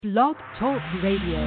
Blog Talk Radio.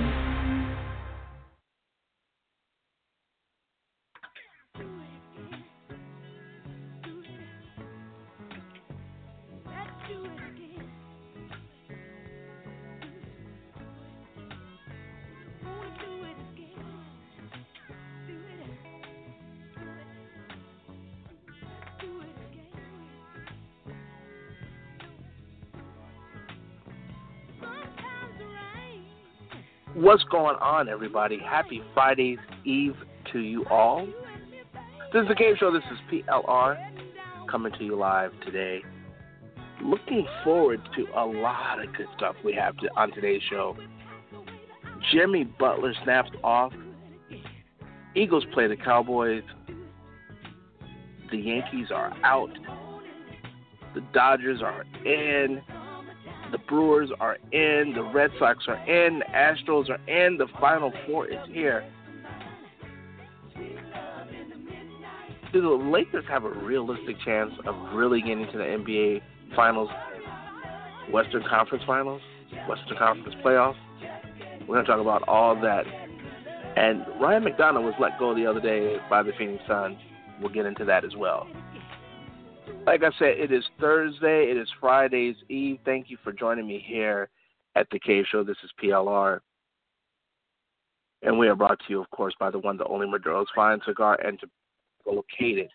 What's going on, everybody? Happy Friday's Eve to you all. This is the Game Show. This is PLR coming to you live today. Looking forward to a lot of good stuff we have on today's show. Jimmy Butler snaps off. Eagles play the Cowboys. The Yankees are out. The Dodgers are in. The Brewers are in, the Red Sox are in, the Astros are in, the Final Four is here. Do the Lakers have a realistic chance of really getting to the NBA Finals, Western Conference Finals, Western Conference Playoffs? We're going to talk about all that. And Ryan McDonough was let go the other day by the Phoenix Suns. We'll get into that as well. Like I said, it is Thursday. It is Friday's Eve. Thank you for joining me here at the Cave Show. This is PLR. And we are brought to you, of course, by the one, the only Maduro's Fine Cigar and Tobacco, located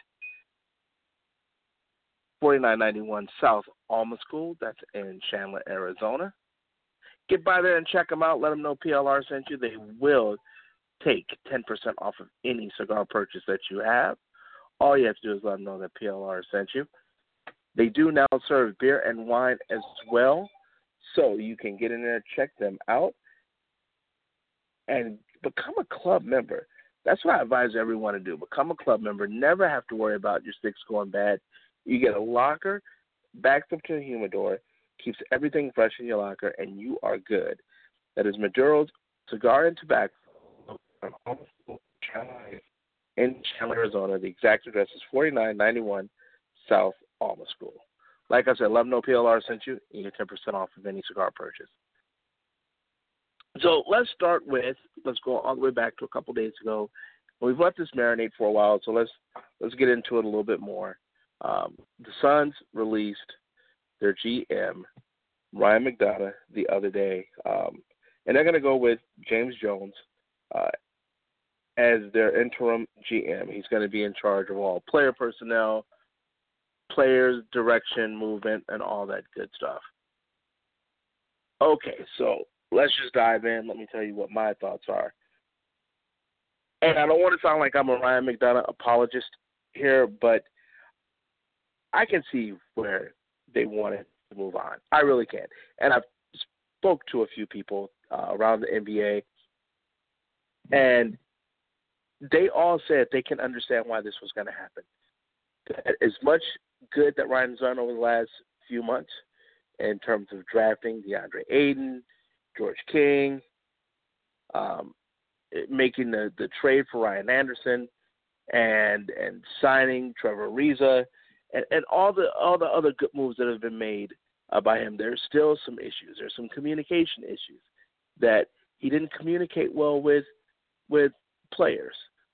4991 South Alma School. That's in Chandler, Arizona. Get by there and check them out. Let them know PLR sent you. They will take 10% off of any cigar purchase that you have. All you have to do is let them know that PLR sent you. They do now serve beer and wine as well, so you can get in there, check them out, and become a club member. That's what I advise everyone to do. Become a club member. Never have to worry about your sticks going bad. You get a locker, backed up to a humidor, keeps everything fresh in your locker, and you are good. That is Maduro's Cigar and Tobacco in Chandler, Arizona. The exact address is 4991 South Alma School. Like I said, let them know PLR sent you. You get 10% off of any cigar purchase. So let's go all the way back to a couple days ago. We've let this marinate for a while, so let's get into it a little bit more. The Suns released their GM, Ryan McDonough, the other day, and they're going to go with James Jones as their interim GM. He's going to be in charge of all player personnel, players, direction, movement, and all that good stuff. Okay, so let's just dive in. Let me tell you what my thoughts are. And I don't want to sound like I'm a Ryan McDonough apologist here, but I can see where they wanted to move on. I really can. And I've spoke to a few people around the NBA, and they all said they can understand why this was going to happen. As much good that Ryan's done over the last few months in terms of drafting DeAndre Ayton, George King, making the trade for Ryan Anderson, and signing Trevor Ariza, and all the other good moves that have been made by him, there's still some issues. There's some communication issues that he didn't communicate well with players,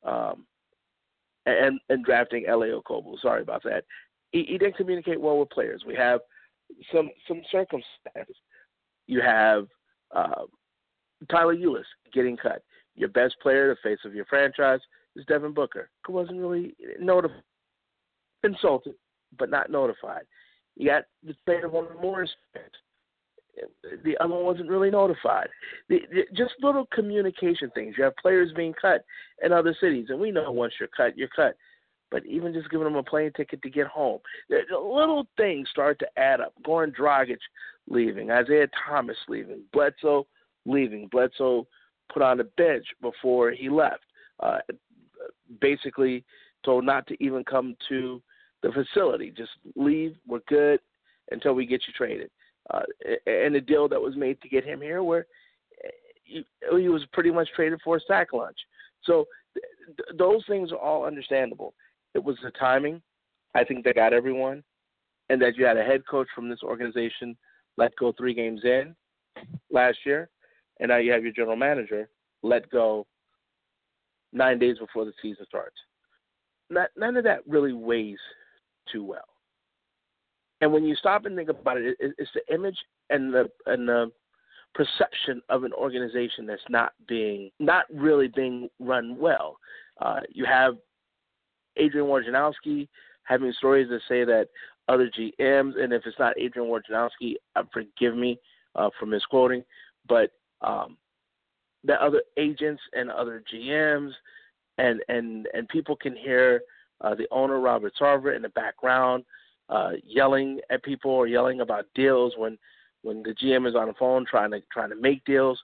and drafting Elie Okobo. Sorry about that. He didn't communicate well with players. We have some circumstances. You have Tyler Ulis getting cut. Your best player, the face of your franchise, is Devin Booker, who wasn't really notified, insulted, but not notified. You got the player one of Morris. The other one wasn't really notified. Just little communication things. You have players being cut in other cities, and we know once you're cut, you're cut. But even just giving them a plane ticket to get home, the little things start to add up. Goran Dragic leaving, Isaiah Thomas leaving, Bledsoe leaving. Bledsoe put on the bench before he left. Basically told not to even come to the facility. Just leave. We're good until we get you traded. And the deal that was made to get him here where he was pretty much traded for a sack lunch. So those things are all understandable. It was the timing. I think they got everyone. And that you had a head coach from this organization let go 3 games in last year. and now you have your general manager let go 9 days before the season starts. None of that really weighs too well. And when you stop and think about it, it's the image and the perception of an organization that's not really being run well. You have Adrian Wojnarowski having stories that say that other GMs, and if it's not Adrian Wojnarowski, forgive me for misquoting, but that other agents and other GMs and people can hear the owner, Robert Sarver, in the background yelling at people or yelling about deals when the GM is on the phone trying to make deals.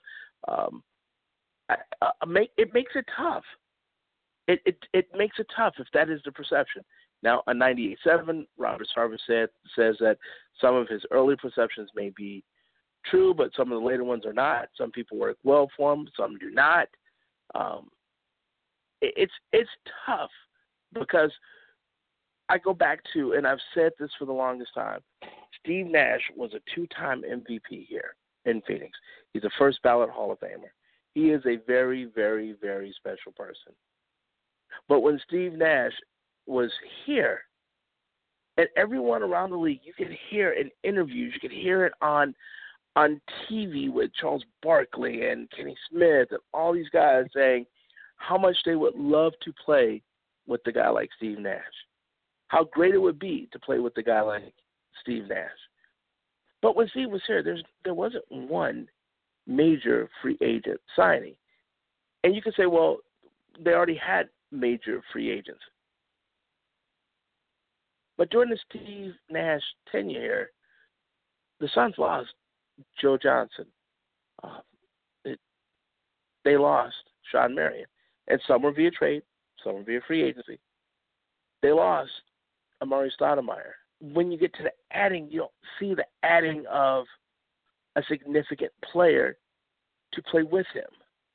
It makes it tough. It makes it tough if that is the perception. Now, on 98.7, Robert Sarver says that some of his early perceptions may be true, but some of the later ones are not. Some people work well for him, some do not. It's tough because I go back to, and I've said this for the longest time, Steve Nash was a 2-time MVP here in Phoenix. He's a first ballot Hall of Famer. He is a very, very, very special person. But when Steve Nash was here, and everyone around the league, you could hear in interviews, you could hear it on TV with Charles Barkley and Kenny Smith and all these guys saying how much they would love to play with the guy like Steve Nash. How great it would be to play with the guy like Steve Nash. But when Steve was here, there wasn't one major free agent signing. And you could say, well, they already had major free agents. But during the Steve Nash tenure, the Suns lost Joe Johnson. They lost Sean Marion. And some were via trade, some were via free agency. They lost Amari Stoudemire. When you get to the adding, you don't see the adding of a significant player to play with him.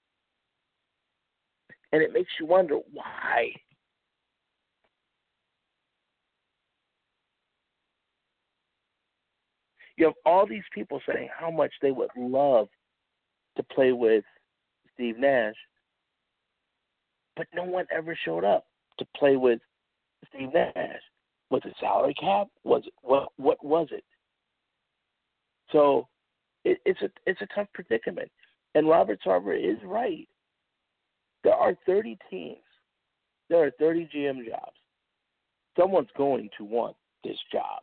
And it makes you wonder why. You have all these people saying how much they would love to play with Steve Nash, but no one ever showed up to play with Steve Nash. Was it salary cap? Was it what was it? So it's a tough predicament. And Robert Sarver is right. There are 30 teams. There are 30 GM jobs. Someone's going to want this job.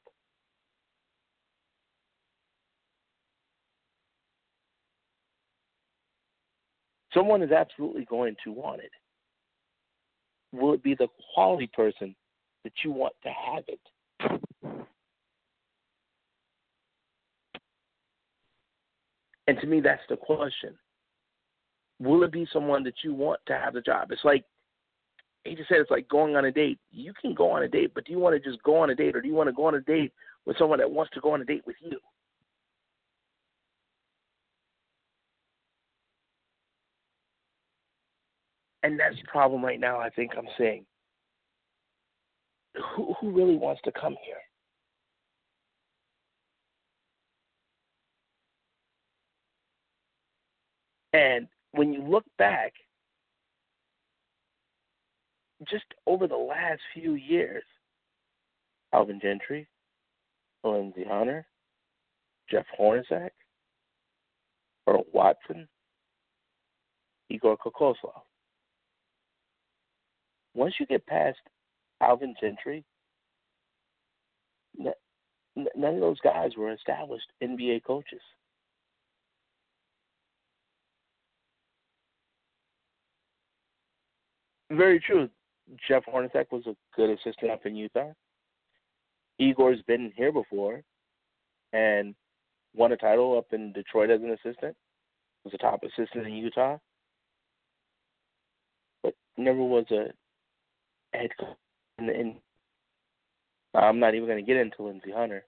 Someone is absolutely going to want it. Will it be the quality person that you want to have it? And to me, that's the question. Will it be someone that you want to have the job? It's like, he just said, it's like going on a date. You can go on a date, but do you want to just go on a date, or do you want to go on a date with someone that wants to go on a date with you? And that's the problem right now, I think I'm seeing. Who really wants to come here? And when you look back, just over the last few years, Alvin Gentry, Lindsey Hunter, Jeff Hornacek, Earl Watson, Igor Kokoslov. Once you get past Alvin Gentry, none of those guys were established NBA coaches. Very true. Jeff Hornacek was a good assistant up in Utah. Igor's been here before and won a title up in Detroit as an assistant. Was a top assistant in Utah, but never was a head coach. I'm not even going to get into Lindsey Hunter.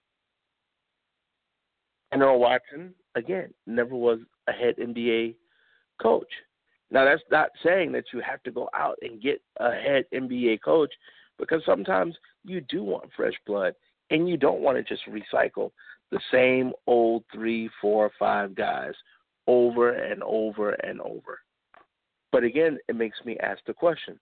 And Earl Watson, again, never was a head NBA coach. Now, that's not saying that you have to go out and get a head NBA coach, because sometimes you do want fresh blood, and you don't want to just recycle the same old 3, 4, 5 guys over and over and over. But again, it makes me ask the question,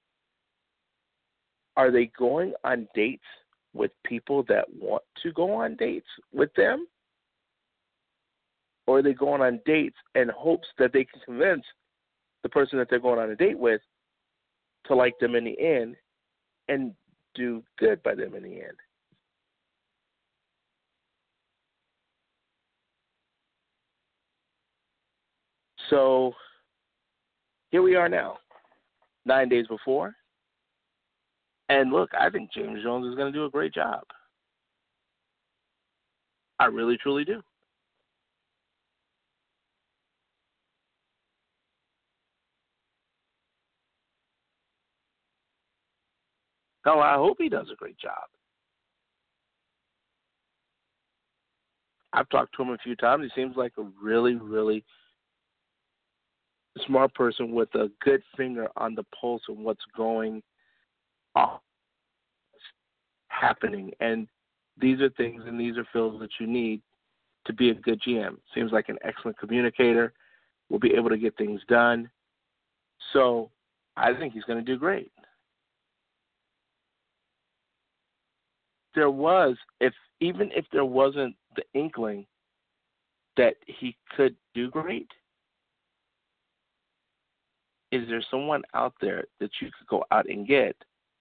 are they going on dates with people that want to go on dates with them? Or are they going on dates in hopes that they can convince the person that they're going on a date with to like them in the end and do good by them in the end? So here we are now, 9 days before. And look, I think James Jones is going to do a great job. I really, truly do. No, I hope he does a great job. I've talked to him a few times. He seems like a really, really smart person with a good finger on the pulse of what's going on, happening. And these are things and these are feels that you need to be a good GM. Seems like an excellent communicator. Will be able to get things done. So I think he's going to do great. There was, even if there wasn't the inkling that he could do great, is there someone out there that you could go out and get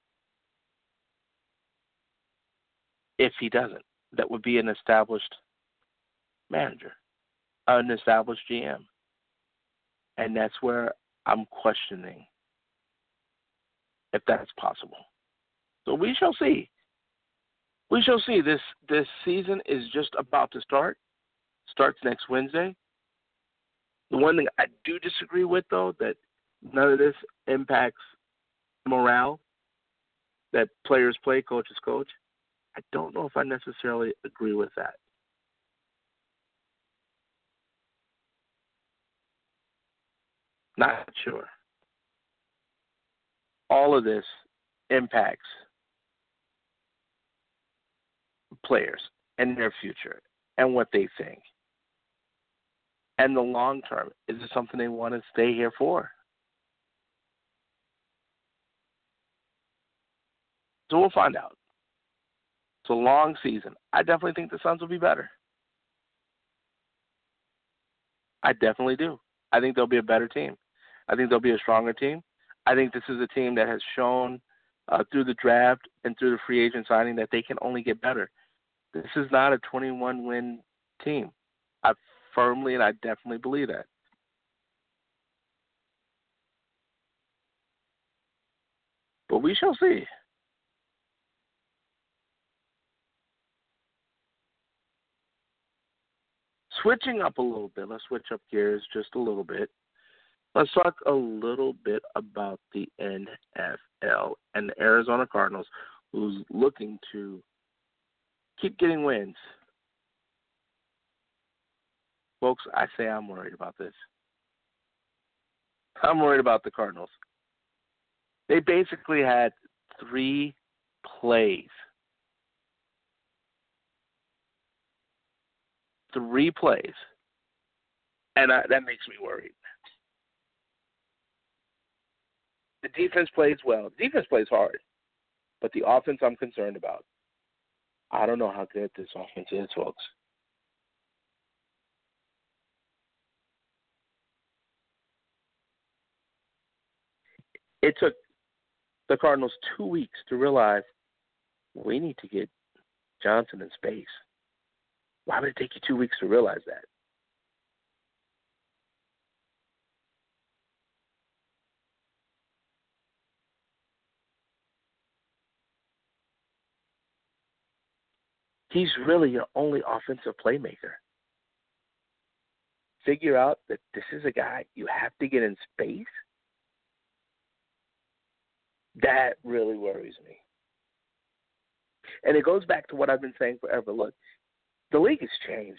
if he doesn't? That would be an established manager, an established GM. And that's where I'm questioning if that's possible. So we shall see. We shall see. This season is just about to start. Starts next Wednesday. The one thing I do disagree with, though, that none of this impacts morale, that players play, coaches coach. I don't know if I necessarily agree with that. Not sure. All of this impacts players and their future and what they think. And the long term, is it something they want to stay here for? So we'll find out. It's a long season. I definitely think the Suns will be better. I definitely do. I think they'll be a better team. I think they'll be a stronger team. I think this is a team that has shown through the draft and through the free agent signing that they can only get better. This is not a 21-win team. I firmly and I definitely believe that. But we shall see. Switching up a little bit, let's switch up gears just a little bit. Let's talk a little bit about the NFL and the Arizona Cardinals, who's looking to keep getting wins. Folks, I say I'm worried about this. I'm worried about the Cardinals. They basically had 3 plays. 3 plays. And that makes me worried. The defense plays well. The defense plays hard. But the offense I'm concerned about. I don't know how good this offense is, folks. It took the Cardinals 2 weeks to realize we need to get Johnson in space. Why would it take you 2 weeks to realize that? He's really your only offensive playmaker. Figure out that this is a guy you have to get in space. That really worries me. And it goes back to what I've been saying forever. Look, the league has changed.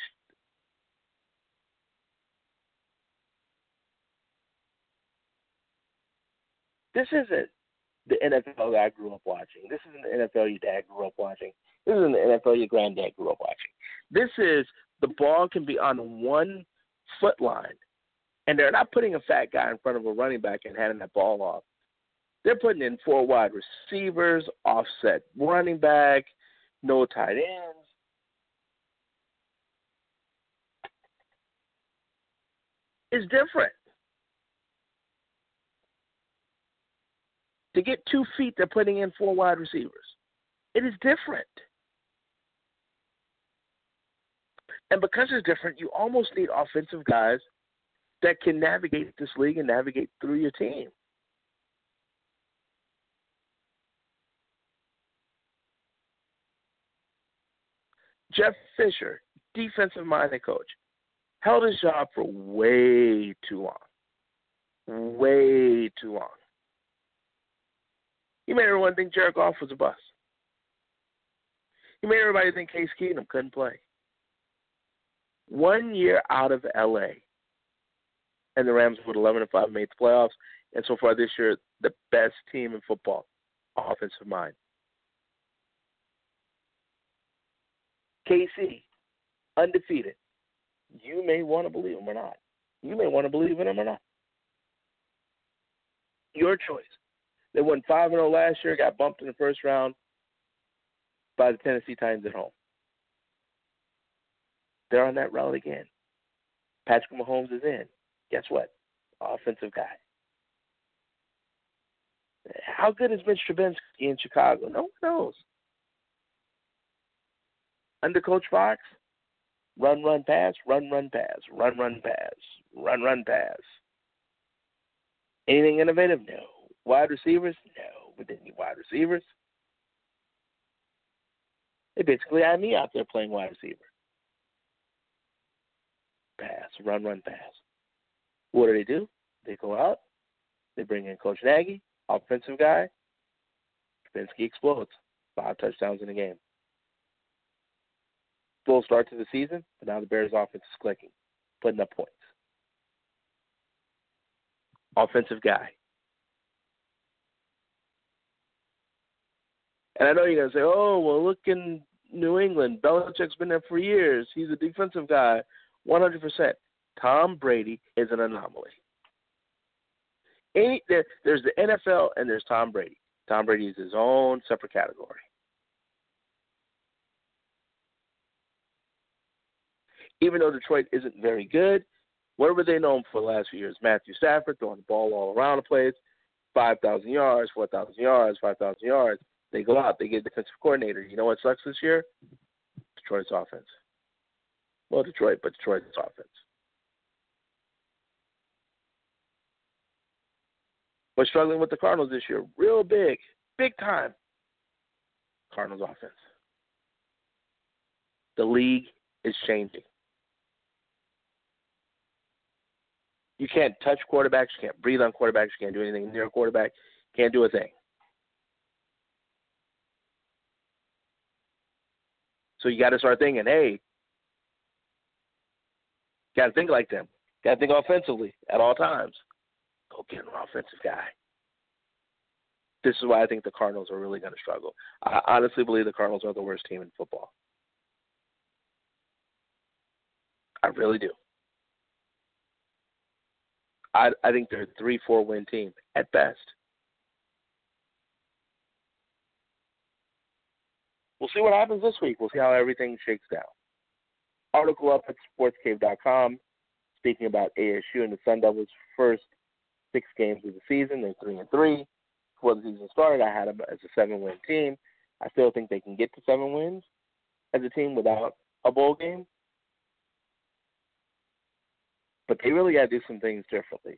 This isn't the NFL that I grew up watching. This isn't the NFL your dad grew up watching. This isn't the NFL your granddad grew up watching. This is the ball can be on one foot line. And they're not putting a fat guy in front of a running back and handing that ball off. They're putting in 4 wide receivers, offset running back, no tight ends. It's different. To get 2 feet, they're putting in 4 wide receivers. It is different. And because it's different, you almost need offensive guys that can navigate this league and navigate through your team. Jeff Fisher, defensive-minded coach, held his job for way too long. Way too long. He made everyone think Jared Goff was a bust. He made everybody think Case Keenum couldn't play. 1 year out of L.A., and the Rams with 11-5 made the playoffs, and so far this year, the best team in football, offensive mind. KC, undefeated. You may want to believe him or not. You may want to believe in him or not. Your choice. They won 5-0 last year, got bumped in the first round by the Tennessee Titans at home. They're on that route again. Patrick Mahomes is in. Guess what? Offensive guy. How good is Mitch Trubisky in Chicago? No one knows. Under Coach Fox, run, pass, run, pass, run, pass, run, pass. Anything innovative? No. Wide receivers? No. But didn't need wide receivers. They basically had me out there playing wide receiver. Pass, run, pass. What do? They go out. They bring in Coach Nagy, offensive guy. Trubisky explodes. 5 touchdowns in a game. Slow start to the season, but now the Bears' offense is clicking, putting up points. Offensive guy. And I know you're going to say, oh, well, look in New England. Belichick's been there for years. He's a defensive guy, 100%. Tom Brady is an anomaly. There's the NFL and there's Tom Brady. Tom Brady is his own separate category. Even though Detroit isn't very good, what were they known for the last few years? Matthew Stafford throwing the ball all around the place, 5,000 yards, 4,000 yards, 5,000 yards. They go out, they get a defensive coordinator. You know what sucks this year? Detroit's offense. Well, Detroit, but Detroit's offense. We're struggling with the Cardinals this year. Real big time. Cardinals offense. The league is changing. You can't touch quarterbacks. You can't breathe on quarterbacks. You can't do anything near a quarterback. You can't do a thing. So you got to start thinking, hey, got to think like them. Got to think offensively at all times. Go get an offensive guy. This is why I think the Cardinals are really going to struggle. I honestly believe the Cardinals are the worst team in football. I really do. I think they're a 3-4 win team at best. We'll see what happens this week. We'll see how everything shakes down. Article up at sportscave.com speaking about ASU and the Sun Devils' first 6 games of the season. They're 3-3. Before the season started, I had them as a 7-win team. I still think they can get to 7 wins as a team without a bowl game. But they really got to do some things differently.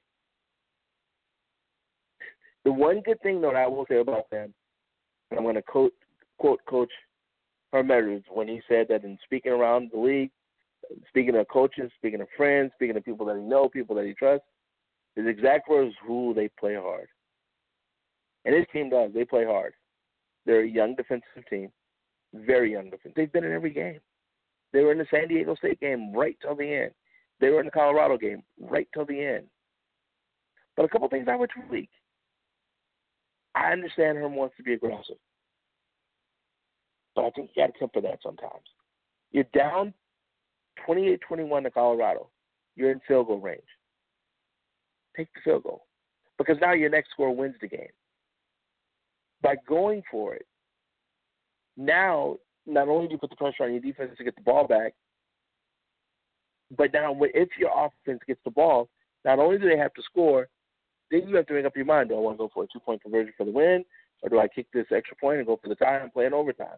The one good thing, though, that I will say about them, and I'm going to quote Coach Herm Edwards when he said that in speaking around the league, speaking of coaches, speaking of friends, speaking of people that he knows, people that he trusts, his exact words, "Who they play hard." And his team does. They play hard. They're a young defensive team, very young defense. They've been in every game. They were in the San Diego State game right till the end. They were in the Colorado game right till the end. But a couple things I would tweak. I understand Herm wants to be aggressive. But I think you got to temper that sometimes. You're down 28-21 to Colorado. you're in field goal range. Take the field goal. Because now your next score wins the game. By going for it, now not only do you put the pressure on your defense to get the ball back, but now if your offense gets the ball, not only do they have to score, then you have to make up your mind, do I want to go for a 2-point conversion for the win, or do I kick this extra point and go for the tie and play in overtime?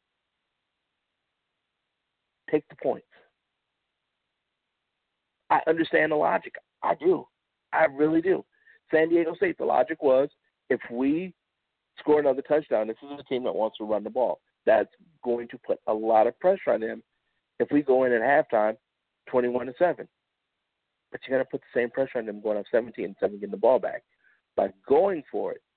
Take the points. I understand the logic. I do. I really do. San Diego State, the logic was, if we score another touchdown, this is a team that wants to run the ball. That's going to put a lot of pressure on them if we go in at halftime 21-7. But you got to put the same pressure on them going up 17-7, getting the ball back. By going for it,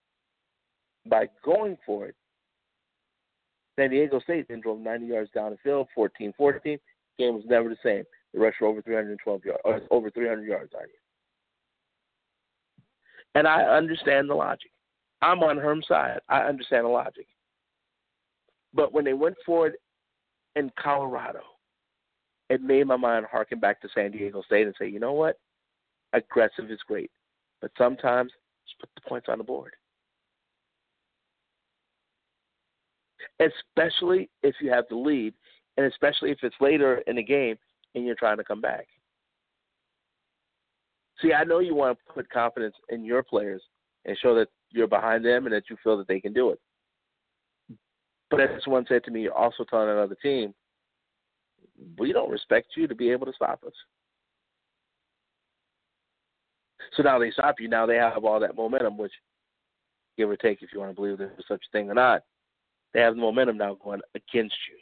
San Diego State then drove 90 yards down the field, 14-14. Game was never the same. They rushed for over 312 yards, or over 300 yards on you. And I understand the logic. I'm on Herm's side. I understand the logic. But when they went for it in Colorado, it made my mind harken back to San Diego State and say, you know what? Aggressive is great. But sometimes just put the points on the board. Especially if you have the lead, and especially if it's later in the game and you're trying to come back. See, I know you want to put confidence in your players and show that you're behind them and that you feel that they can do it. But as someone said to me, you're also telling another team, we don't respect you to be able to stop us. So now they stop you. Now they have all that momentum, which, give or take, if you want to believe there's such a thing or not, they have the momentum now going against you.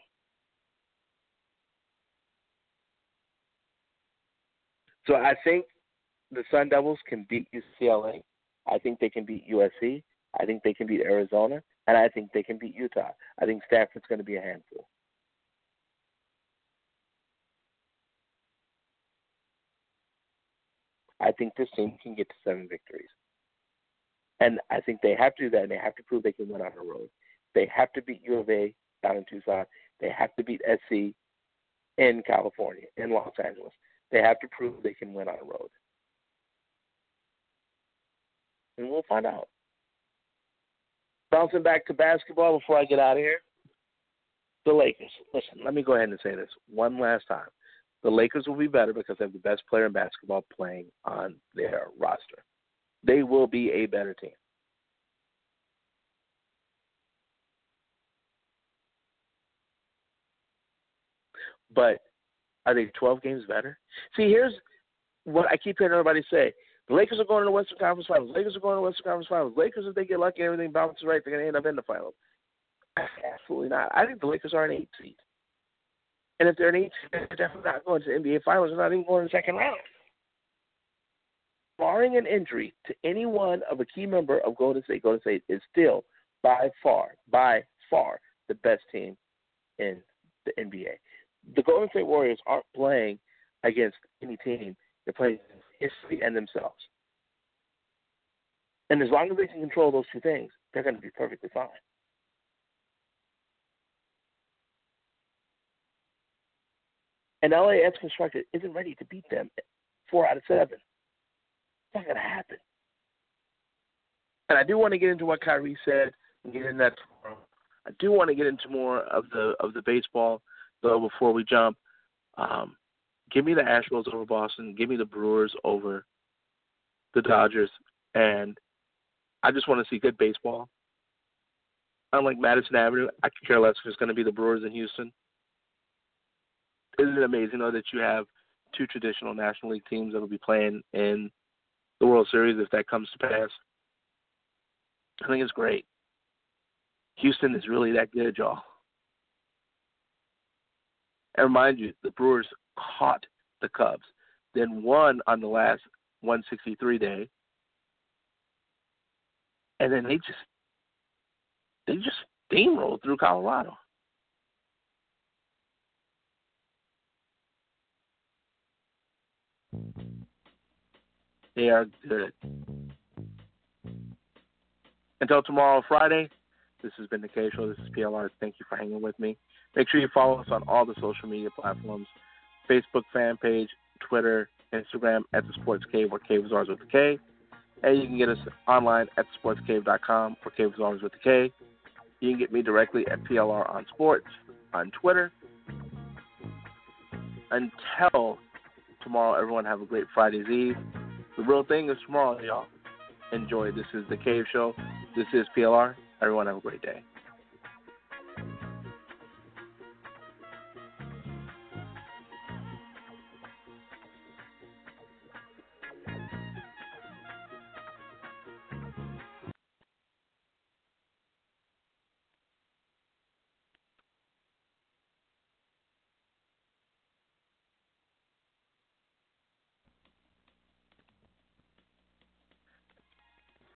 So I think the Sun Devils can beat UCLA. I think they can beat USC. I think they can beat Arizona. And I think they can beat Utah. I think Stanford's going to be a handful. I think this team can get to 7 victories. And I think they have to do that, and they have to prove they can win on the road. They have to beat U of A down in Tucson. They have to beat SC in California, in Los Angeles. They have to prove they can win on the road. And we'll find out. Bouncing back to basketball before I get out of here. The Lakers. Listen, let me go ahead and say this one last time. The Lakers will be better because they have the best player in basketball playing on their roster. They will be a better team. But are they 12 games better? See, here's what I keep hearing everybody say. The Lakers are going to the Western Conference Finals. Lakers are going to the Western Conference Finals. Lakers, if they get lucky and everything bounces right, they're going to end up in the finals. Absolutely not. I think the Lakers are an 8 seed. And if they're an 8 seed, they're definitely not going to the NBA Finals. They're not even going to the second round. Barring an injury to any one of a key member of Golden State is still by far the best team in the NBA. The Golden State Warriors aren't playing against any team. They're playing history and themselves. And as long as they can control those two things, they're going to be perfectly fine. And LAX Constructed isn't ready to beat them 4 out of 7. It's not going to happen. And I do want to get into what Kyrie said and get into that tomorrow. I do want to get into more of the baseball, though, before we jump. Give me the Astros over Boston. Give me the Brewers over the Dodgers. And I just want to see good baseball. Unlike Madison Avenue, I could care less if it's going to be the Brewers in Houston. Isn't it amazing, though, that you have 2 traditional National League teams that will be playing in the World Series if that comes to pass? I think it's great. Houston is really that good, y'all. And remind you, the Brewers caught the Cubs, then won on the last 163 day, and then they just steamrolled through Colorado. They are good. Until tomorrow, Friday, this has been the K Show. This is PLR. Thank you for hanging with me. Make sure you follow us on all the social media platforms, Facebook fan page, Twitter, Instagram at The Sports Cave, where Cave is ours with the K. And you can get us online at thesportscave.com, where Cave is ours with the K. You can get me directly at PLR on Sports on Twitter. Until tomorrow, everyone have a great Friday's Eve. The real thing is tomorrow, y'all. Enjoy. This is The Cave Show. This is PLR. Everyone have a great day.